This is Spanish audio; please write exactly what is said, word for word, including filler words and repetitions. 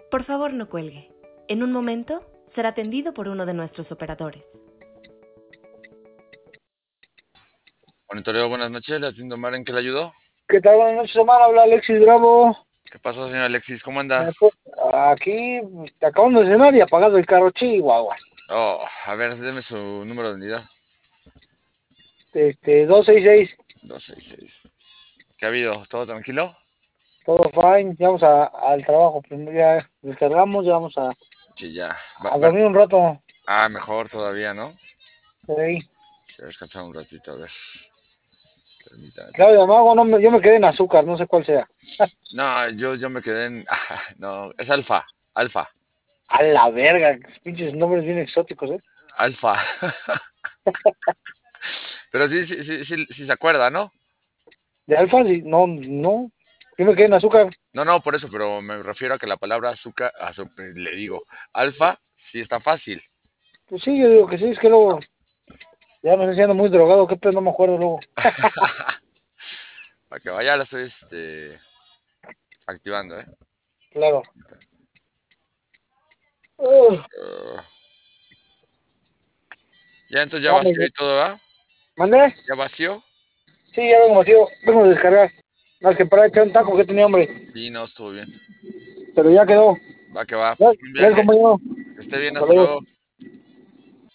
Por favor, no cuelgue. En un momento será atendido por uno de nuestros operadores. Monitoreo, buenas noches. Le atiendo Omar, ¿en qué le ayudó? ¿Qué tal? Buenas noches, Omar. Habla Alexis Bravo. ¿Qué pasó, señor Alexis? ¿Cómo anda? Aquí, acabando de cenar y apagado el carro, chihuahua. Oh, a ver, deme su número de unidad. Este, dos seis seis. dos seis seis. ¿Qué ha habido? ¿Todo tranquilo? Todo fine. Ya vamos a, al trabajo. Primero ya descargamos, ya vamos a, Sí, ya. Va- a bueno, dormir un rato. ah, mejor todavía, ¿no? Sí. Voy a descansar un ratito, a ver. Permítame. Claro, de amago, no me, yo me quedé en azúcar, no sé cuál sea. No, yo, yo me quedé en... No, es alfa, alfa, A la verga, pinches nombres bien exóticos, ¿eh? alfa. Pero sí, sí, sí, sí, sí se acuerda, ¿no? ¿De alfa? Sí, no, no. Yo me quedé en azúcar. No, no, por eso, pero me refiero a que la palabra azúcar, azu- le digo, alfa, sí está fácil. Pues sí, yo digo que sí, es que luego ya me estoy siendo muy drogado, qué pedo, no me acuerdo luego. Para que vaya, la estoy este, activando, ¿eh? Claro. Uh, Uh, ya entonces ya vamos, vació y todo, ¿va? ¿mandé? ¿Ya vació? Sí, ya vengo vacío, vengo a descargar. Más que para echar un taco que tenía hambre, Sí, no, estuvo bien. pero ya quedó. Va que va. Gracias, Un gracias, viaje. compañero. Que esté bien, Hasta hasta luego. luego.